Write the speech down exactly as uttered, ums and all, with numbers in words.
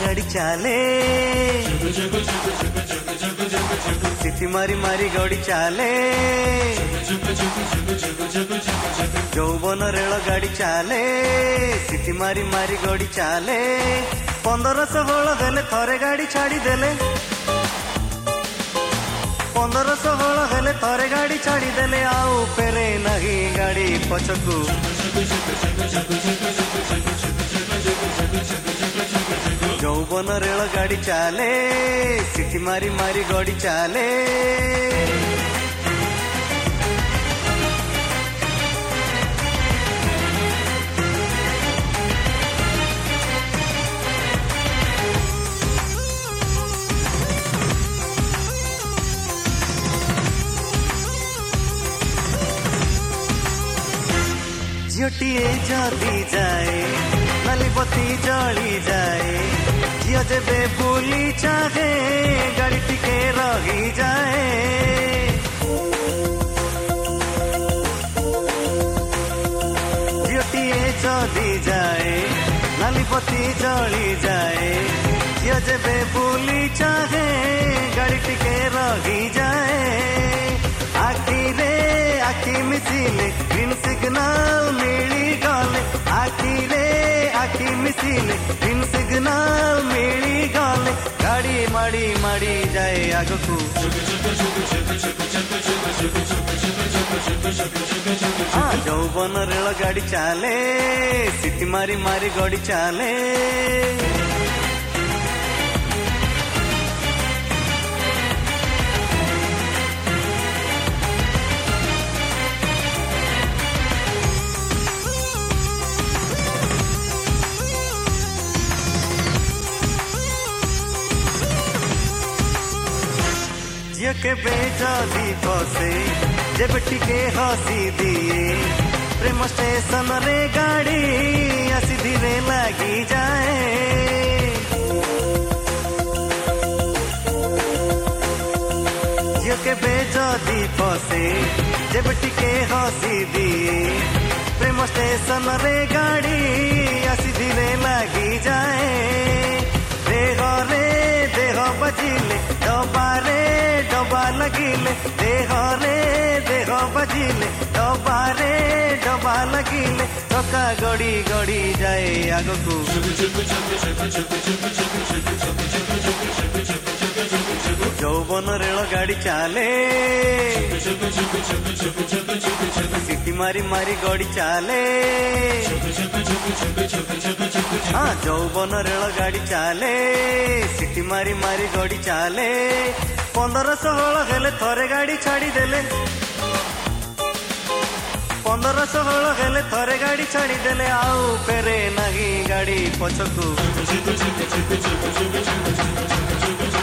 गाड़ी चाले सिटी मारी मारी गाड़ी चाले यौवन रेल गाड़ी चाले सिटी मारी मारी गाड़ी चाले पंद्रह षोल हेले थरे गाड़ी छाड़ी देले पंद्रह षोल हेले थरे गाड़ी छाड़ी देले आउ फेरे नहीं गाड़ी पछकू यौवन रेल गाड़ी चाले सिटी मारी मारी गाड़ी चाले झीटीए जली जाए नाली बत्ती जली जाए झील जेबे बुली चाहे गाड़ी टिके रही जाए झीटीए जली जाए नाली बत्ती जली जाए झील जेबे बुली चाहे गाड़ी टिके रही जाए आखी रे आखी मिसिले ग्रीन सिग्नल मिली गले आखी रे आखी मिसिले ग्रीन सिग्नल मिली गले गाड़ी माड़ी माड़ी जाए आगकू हाँ यौवन रेल गाड़ी चाले सिटी मारी मारी गाड़ी चाले झील के बेजादी बसे जब टिके हसी दिए प्रेम स्टेशन रे गाड़ी आसी धीरे लगी जाए झील के बेजादी बसे जब टिके हसी दिए प्रेम स्टेशन रे गाड़ी आसी धीरे लगी जाए देह रे देह बजिले डबारे डबा लगिले देह रे देह बजिले डबारे डबा लगिले चका गड़ी गड़ी जाए आगकू यौवन रेल गाड़ी चाले सिटी मारी मारी गाड़ी चाले हाँ यौवन रेल गाड़ी चाले सिटी मारी मारी गाड़ी चाले पंद्रह षोल हेले थरे गाड़ी छाड़ी देले पंद्रह षोल हेले थरे गाड़ी छाड़ी देले आउ फेरे नहीं गाड़ी पछकू